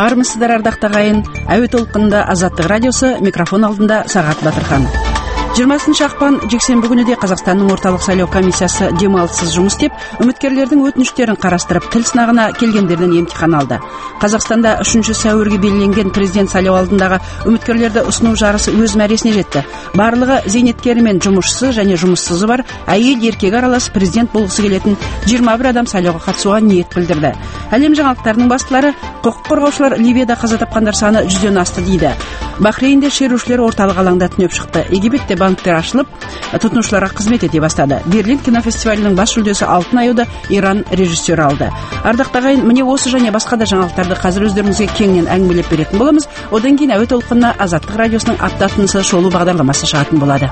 Армысыздар ардакты агайын. Әуе толқынында Азаттық радиосы, микрофон алдында Сағат Батырхан. 20 ақпан жексенбі күні де Қазақстанның орталық сайлау комиссиясы демалыссыз жұмыс істеп, үміткерлердің өтініштерін қарастырып, тіл сынағына келгендерден емтихан алды. Қазақстанда 3 сәуірге белгіленген президент сайлау алдындағы үміткерлерді ұсыну жарысы өз мәресіне жетті. Барлығы зейнеткері мен жұмысшысы және жұмыссызы бар әйел еркек аралас президент болғысы келетін 21 адам сайлауға қатысуға ниет білдірді. Әлем жаңалықтарының бастылары құқық қорғаушылар Ливияда қаза тапқандар саны 100-ден асты дейді. Бахрейнде шерушілер орталық алаңда түнеп шықты. Египетте банктер ашылып, тұтынушыларға қызмет ете бастады. Берлин кинофестивалінің бас жүлдесі алтын аюды Иран режиссері алды. Ардақты ағайын, міне осы және басқа да жаңалықтарды қазір өздеріңізге кеңінен әңгімелеп беретін боламыз. Одан кейін әуе толқынына Азаттық радиосының апта тынысы шолу бағдарламасы шығатын болады.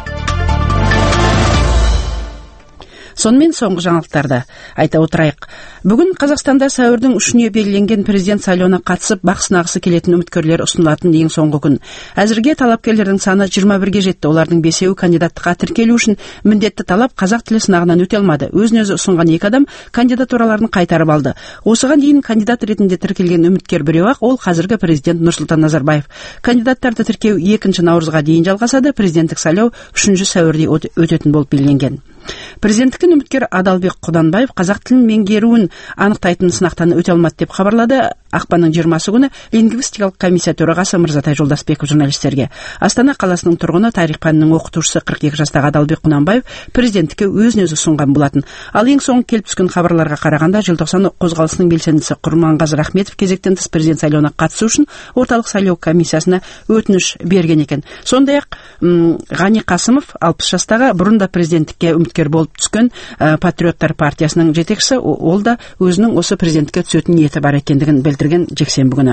Сонымен соңғы жаңалықтарды айта отырайық. Бүгін Қазақстанда сәуірдің 3-іне белгіленген президент сайлауына қатысып бақ сынағысы келетін үміткерлер ұсынылатын ең соңғы күн. Әзірге талапкерлердің саны 21-ге жетті. Олардың 5-еуі кандидаттыққа тіркелу үшін міндетті талап қазақ тілі сынағынан өте алмады. Өзін-өзі ұсынған 2 адам кандидатураларын қайтарып алды. Осыған дейін кандидат ретінде тіркелген үміткер біреу-ақ, ол қазіргі президент Нұрсұлтан Назарбаев. Кандидаттарды тіркеу 2 наурызға дейін жалғасады. Президенттік сайлау 3 сәуірде өтетін болып белгіленген. Президенттіктің үміткер Адалбек Құданбаев қазақ тілін меңгеруін анықтайтын сынақтан өте алмады деп хабарлады ақпанның 20 күні лингвистикалық комиссия төрағасы Мырзатай Жолдасбеков журналистерге. Астана қаласының тұрғыны, тарих пәнінің оқытушысы 42 жастағы Адалбек Құданбаев президенттікке өзін-өзі ұсынған болатын. Ал ең соңғы келіп түскен хабарларға қарағанда желтоқсан қозғалысының белсендісі Құрманғазы Рахметов кезектен тыс президент сайлауына қатысу үшін орталық сайлау комиссиясына өтініш берген екен. Сондай-ақ Ғани Қасымов 60 жастағы бұрын да президенттікке үміткер болып түскен Патриоттар партиясының жетекшісі, ол да өзінің осы президенттікке түсетін ниеті бар екендігін білдірген жексенбі күні.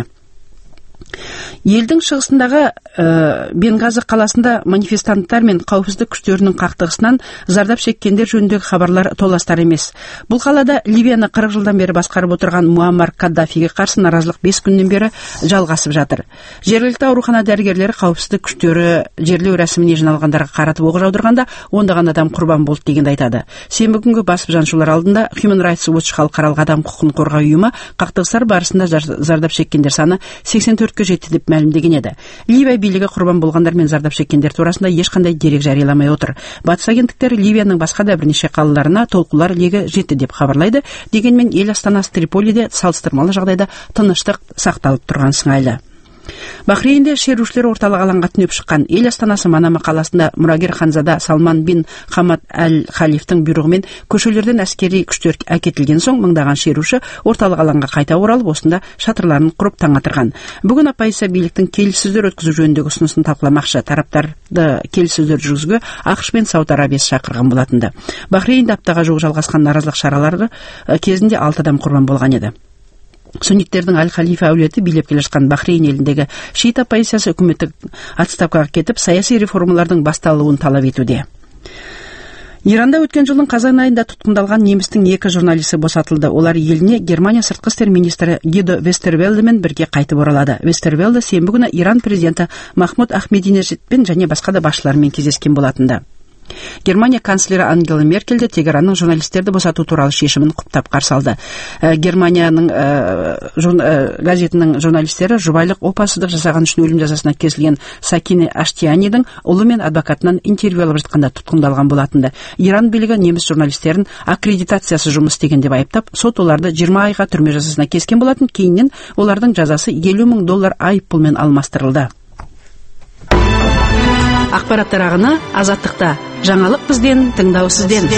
Елдің шығысындағы Бенгазы қаласында манифестанттар мен қауіпсіздік күштерінің қақтығысынан зардап шеккендер жөніндегі хабарлар толастар емес. Бұл қалада Ливияны 40 жылдан бері басқарып отырған Муаммар Каддафиге қарсы наразылық 5 күннен бері жалғасып жатыр. Жергілікті аурухана дәрігерлері қауіпсіздік күштері жерлеу рәсіміне жиналғандарға қаратып оқ жаудырғанда ондаған адам құрбан болды дегенді айтады. Сенбі күнгі басып жаншулар алдында Human Rights Watch халықаралық адам құқығын қорғау ұйымы қақтығыстар барысында зардап шеккендер саны 84-ке жетті деп мәлімдеген еді. Ливия билігі құрбан болғандар мен зардап шеккендер турасында ешқандай дерек жарияламай отыр. Батыс агенттіктері Ливияның басқа да бірнеше қалаларына толқулар легі жетті деп хабарлайды. Дегенмен ел астанасы Триполиде салыстырмалы жағдайда тыныштық сақталып тұрған сыңайлы. Бахрейнде шерушілер орталық алаңға түнеп шыққан. Ел астанасы Манама қаласында мұрагер ханзада Салман бин Хамад әл-Халифтің бұйрығымен көшелерден әскери күштер әкетілген соң мыңдаған шеруші орталық алаңға қайта оралып, осында шатырларын құрып таң атырған. Бүгін оппозиция биліктің келіссөздер өткізу жөніндегі ұсынысын талқыламақшы. Тараптарды келіссөздер жүргізуге ақш пен Сауд Арабиясы шақырған болатынды. Бахрейнде аптаға жуық жалғасқан наразылық шаралары кезінде 6 адам құрбан болған еді. Сунниттердің Аль-Халифа әулеті билеп келе жатқан Бахрейн еліндегі шиит оппозициясы үкіметтік отставкаға кетіп, саяси реформалардың басталуын талап етуде. Иранда өткен жылдың қазан айында тұтқындалған немістің 2 журналисі босатылды. Олар еліне Германия сыртқы істер министрі Гидо Вестервелдемен бірге қайтып оралады. Вестервелде сенбі күні Иран президенті Махмуд Ахмединежадпен және басқа да басшылармен кездескен болатынды. Германия канцлері Ангела Меркель де Тегеранның журналистерді босату туралы шешімін құптап қарсы алды. Германияның газетінің журналистері жұбайлық опасыздық жасаған үшін өлім жазасына кесілген Сакине Аштиянидің ұлы мен адвокатынан интервью алып жатқанда тұтқындалған болатынды. Иран билігі неміс журналистерін аккредитациясы жұмыс істеген деп айыптап, сот оларды 20 айға түрме жазасына кескен болатын. Кейіннен олардың жазасы $50,000 айыппұлмен алмастырылды. Ақпараттар ағыны Азаттықта. Жаңалық бізден, тыңдау сізден.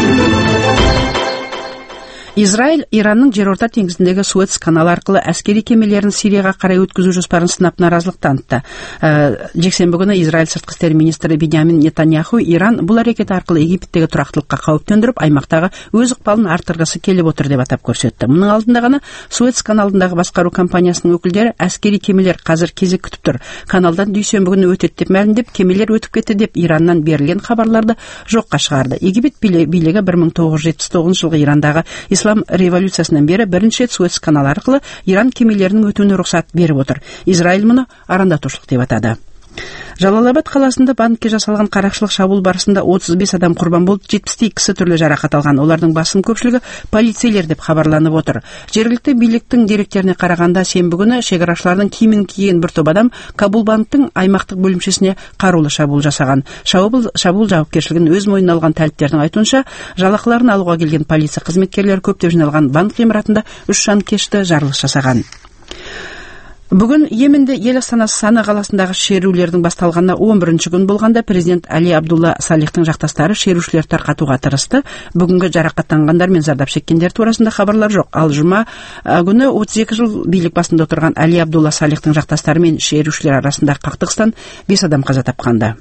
Израиль Иранның жерорта теңізіндегі Суэц каналы арқылы әскери кемелерін Сирияға қарай өткізу жоспарын сынап наразылық танытты. Жексенбі күні Израиль сыртқы істер министрі Биньямин Нетаньяху Иран бұл әрекет арқылы Египеттегі тұрақтылыққа қауіп төндіріп, аймақтағы өз ықпалын арттырғысы келіп отыр деп атап көрсетті. Мұның алдында ғана Суэц каналындағы басқару компаниясының өкілдері әскери кемелер қазір кезек күтіп тұр. Каналдан дүйсенбі күні өтеді деп мәлімдеп, кемелер өтіп кетті деп Ираннан берілген хабарларды жоққа шығарды. Египет билігі 1979 жылғы Ирандағы ислам революциясынан бері бірінші рет Суэц каналы арқылы Иран кемелерінің өтуіне рұқсат беріп отыр. Израиль мұны арандатушылық деп атады. Жалал-Абад қаласында банкке жасалған қарақшылық шабуыл барысында 35 адам құрбан болып, 72-сі түрлі жарақат алған. Олардың басым көпшілігі полицейлер деп хабарланып отыр. Жергілікті биліктің деректеріне қарағанда, сенбі күні шекарашылардың киімін киген бір топ адам Кабул банктың аймақтық бөлімшесіне қарулы шабуыл жасаған. Шабуыл жауапкершілігін өз мойнына алған тәліптердің айтуынша, жалақыларын алуға келген полиция қызметкерлері көптеп жиналған банк ғимаратында 3 жанкешті жарылыс жасаған. Бүгін Йеменде ел астанасы Сана қаласындағы шерулердің басталғанына 11-ші күн болғанда, президент Али Абдулла Салихтың жақтастары шерушілерді тарқатуға тырысты. Бүгінгі жарақаттанғандар мен зардап шеккендер турасында хабарлар жоқ. Ал жұма күні 32 жыл билік басында отырған Али Абдулла Салихтың жақтастары мен шерушілер арасындағы қақтығыстан 5 адам қаза тапқанды.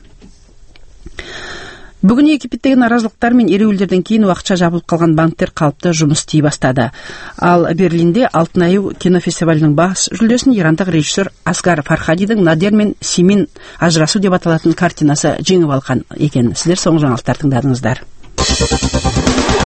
Бүгін Египеттегі наразылықтар мен ереуілдерден кейін уақытша жабылып қалған банктер қалыпты жұмыс істей бастады. Ал Берлинде Алтын аю кинофестивалінің бас жүлдесін ирандық режиссер Асгар Фархадидің Надер мен Симин ажырасу деп аталатын картинасы жеңіп алған екен. Сіздер соңғы жаңалықтар тыңдадыңыздар.